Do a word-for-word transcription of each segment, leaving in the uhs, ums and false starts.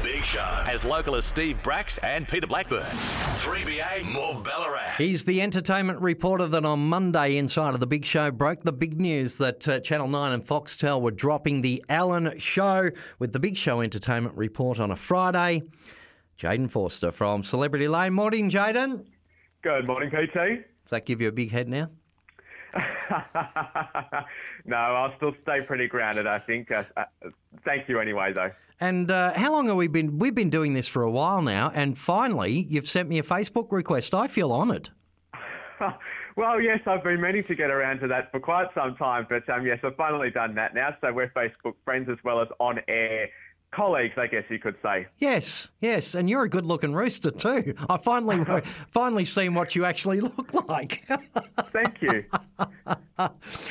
Big Show. As local as Steve Bracks and Peter Blackburn. three B A more Ballarat. He's the entertainment reporter that on Monday inside of The Big Show broke the big news that uh, Channel nine and Foxtel were dropping The Alan Show with The Big Show entertainment report on a Friday. Jayden Forster from Celebrity Lane. Morning, Jayden. Good morning, P T. Does that give you a big head now? No, I'll still stay pretty grounded, I think. Uh, uh, thank you anyway, though. And uh, how long have we been? We've been doing this for a while now, and finally you've sent me a Facebook request. I feel honoured. Well, yes, I've been meaning to get around to that for quite some time, but um, yes, I've finally done that now. So we're Facebook friends as well as on-air colleagues, I guess you could say. Yes, yes, and you're a good-looking rooster too. I finally finally seen what you actually look like. Thank you. Oh,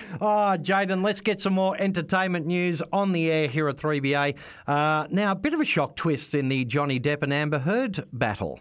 Jayden, let's get some more entertainment news on the air here at three B A. Uh, now, a bit of a shock twist in the Johnny Depp and Amber Heard battle.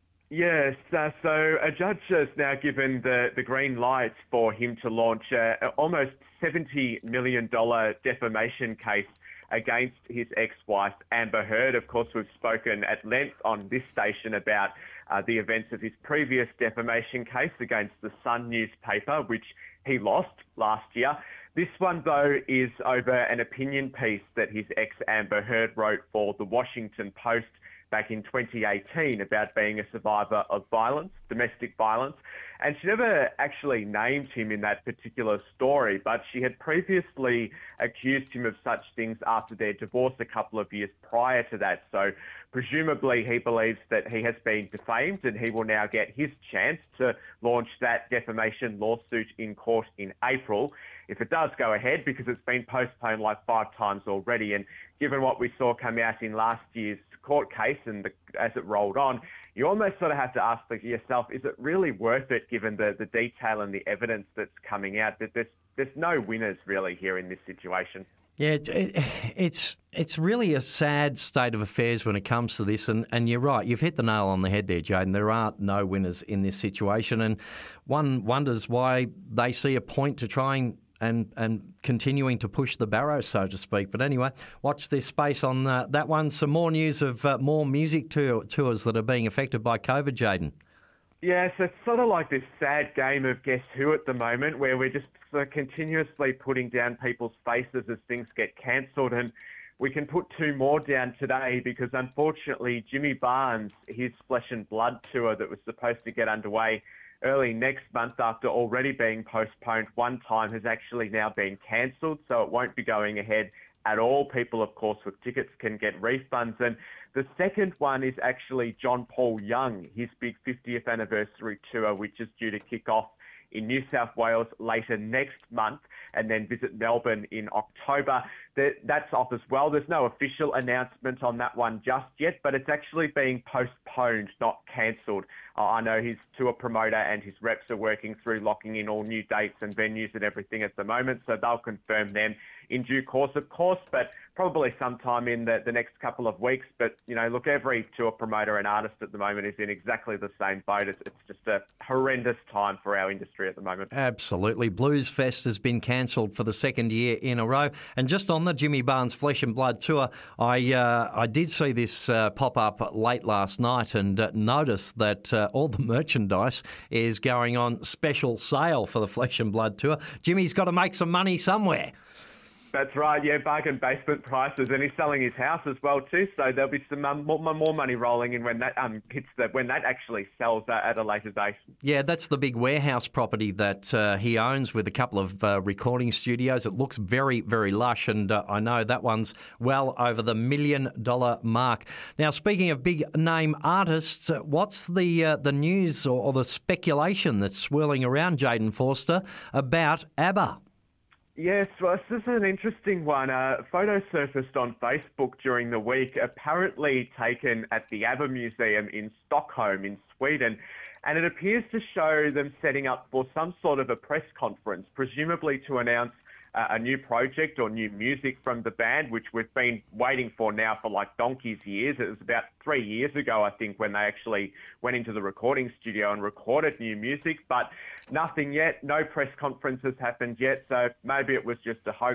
Yes, uh, so a judge has now given the, the green light for him to launch a, a almost seventy million dollars defamation case against his ex-wife, Amber Heard. Of course, we've spoken at length on this station about uh, the events of his previous defamation case against the Sun newspaper, which he lost last year. This one, though, is over an opinion piece that his ex, Amber Heard, wrote for The Washington Post back in twenty eighteen about being a survivor of violence, domestic violence. And she never actually named him in that particular story, but she had previously accused him of such things after their divorce a couple of years prior to that. So presumably he believes that he has been defamed and he will now get his chance to launch that defamation lawsuit in court in April, if it does go ahead, because it's been postponed like five times already. And given what we saw come out in last year's court case and the, as it rolled on, you almost sort of have to ask yourself, is it really worth it given the, the detail and the evidence that's coming out? That there's, there's no winners really here in this situation. Yeah, it, it, it's it's really a sad state of affairs when it comes to this, and, and you're right, you've hit the nail on the head there, Jayden. There are no winners in this situation, and one wonders why they see a point to trying and and continuing to push the barrow, so to speak. But anyway, watch this space on uh, that one. Some more news of uh, more music tour, tours that are being affected by COVID, Jayden. Yes, it's sort of like this sad game of Guess Who at the moment, where we're just sort of continuously putting down people's faces as things get cancelled. And we can put two more down today because, unfortunately, Jimmy Barnes, his Flesh and Blood tour that was supposed to get underway early next month after already being postponed one time, has actually now been cancelled, so it won't be going ahead at all. People, of course, with tickets can get refunds. And the second one is actually John Paul Young, his big fiftieth anniversary tour, which is due to kick off in New South Wales later next month and then visit Melbourne in October. That's off as well. There's no official announcement on that one just yet, but it's actually being postponed, not cancelled. Uh, I know his tour promoter and his reps are working through locking in all new dates and venues and everything at the moment, so they'll confirm them in due course, of course, but probably sometime in the, the next couple of weeks. But, you know, look, every tour promoter and artist at the moment is in exactly the same boat. It's, it's just a horrendous time for our industry at the moment. Absolutely. Blues Fest has been cancelled for the second year in a row. And just on the Jimmy Barnes Flesh and Blood tour, I uh, I did see this uh, pop up late last night and uh, noticed that uh, all the merchandise is going on special sale for the Flesh and Blood tour. Jimmy's got to make some money somewhere. That's right, yeah, bargain basement prices, and he's selling his house as well too. So there'll be some um, more, more money rolling in when that um hits the when that actually sells uh, at a later date. Yeah, that's the big warehouse property that uh, he owns with a couple of uh, recording studios. It looks very, very lush, and uh, I know that one's well over the million dollar mark. Now, speaking of big name artists, uh, what's the uh, the news or, or the speculation that's swirling around, Jayden Forster, about ABBA? Yes, well, this is an interesting one. A photo surfaced on Facebook during the week, apparently taken at the ABBA Museum in Stockholm in Sweden. And it appears to show them setting up for some sort of a press conference, presumably to announce uh, a new project or new music from the band, which we've been waiting for now for like donkey's years. It was about three years ago, I think, when they actually went into the recording studio and recorded new music, but nothing yet. No press conference has happened yet, so maybe it was just a hoax.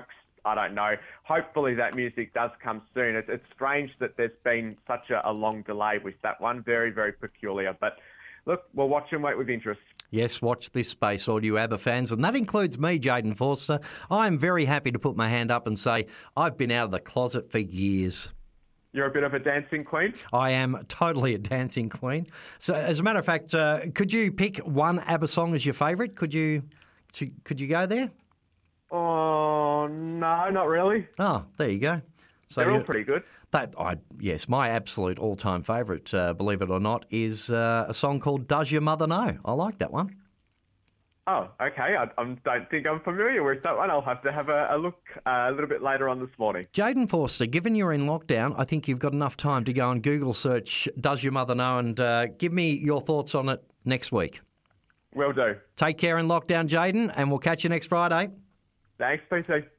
I don't know. Hopefully that music does come soon. It's, it's strange that there's been such a, a long delay with that one. Very, very peculiar. But look, we'll watch and wait with interest. Yes, watch this space, all you ABBA fans, and that includes me, Jayden Forster. I'm very happy to put my hand up and say I've been out of the closet for years. You're a bit of a dancing queen? I am totally a dancing queen. So, as a matter of fact, uh, could you pick one ABBA song as your favourite? Could you, could you go there? Oh, no, not really. Oh, there you go. So They're all pretty good. That I yes, my absolute all-time favourite, uh, believe it or not, is uh, a song called "Does Your Mother Know?" I like that one. Oh, okay. I, I don't think I'm familiar with that one. I'll have to have a, a look uh, a little bit later on this morning. Jayden Forster, given you're in lockdown, I think you've got enough time to go and Google search "Does Your Mother Know?" and uh, give me your thoughts on it next week. Will do. Take care in lockdown, Jayden, and we'll catch you next Friday. Thanks, P C.